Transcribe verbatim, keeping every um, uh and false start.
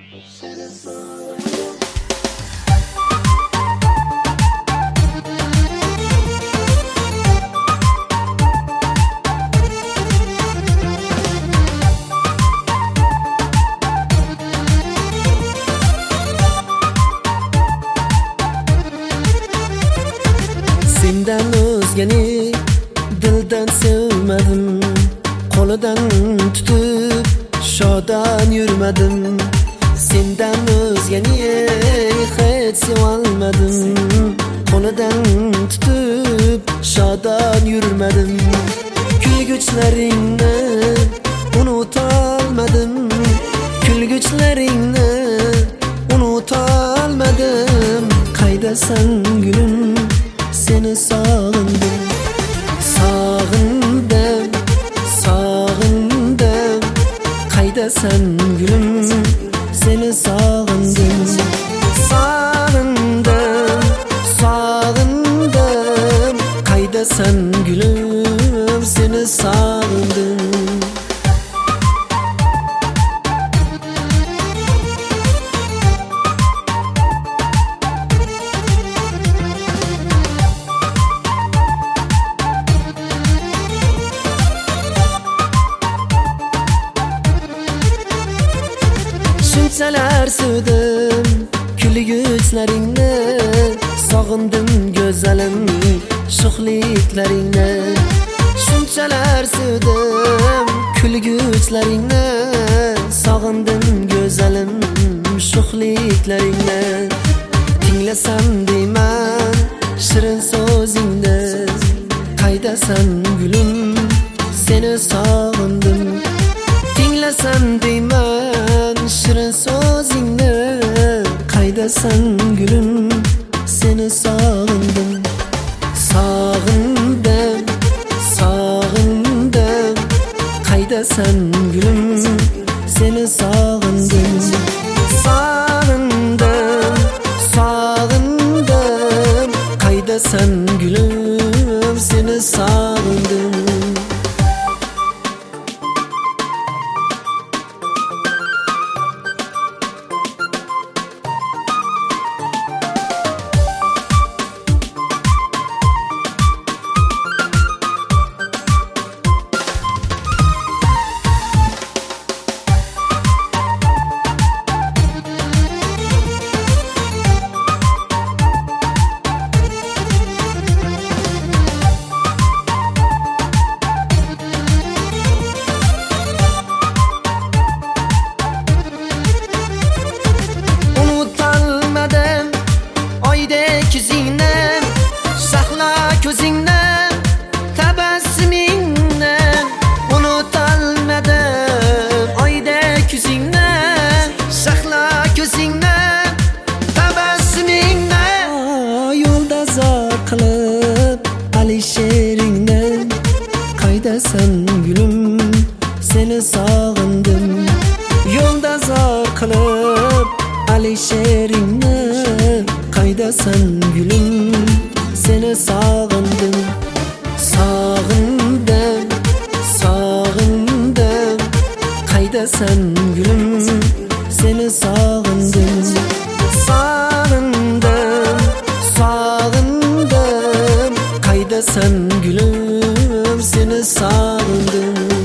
Sendan o'zgani dildan sevmadim, qo'lidan tutib shodon yurmadim. Sendan o'zgani hech sevolmadim, qo'lidan tutib shodon yurmadim. Kulguchlaringni unutolmadim, kulguchlaringni unutolmadim. Qaydasan gülüm, seni sağındım, sağındım, sağındım. Qaydasan gülüm, seni sağındım, sağındım, sağındım. Qaydasan gülüm, seni sağındım. Shunchalar sevdim kulguchlaringni, sog'indim go'zalim sho'xliklaringni. Shunchalar sevdim kulguchlaringni, sog'indim go'zalim sho'xliklaringni. Tinglasam deyman shirin so'zingni, qaydasan gulum, seni sog'indim. Tinglasam deyman shirin so'zingni, qaydasan gülüm, seni sağındım, sağındım, sağındım. Qaydasan gülüm, seni sağındım, sağındım, sağındım. Qaydasan gülüm, seni sağındım. Qilib alisheringdan qaydasan gülüm, seni sog'indim. Yo'lda zor qilib alisheringni, qaydasan gülüm, seni sog'indim, sog'indim, sog'indim. Qaydasan gülüm, seni sog'indim, sog'indim, sog'indim. Qaydasan gülüm, seni sağındım.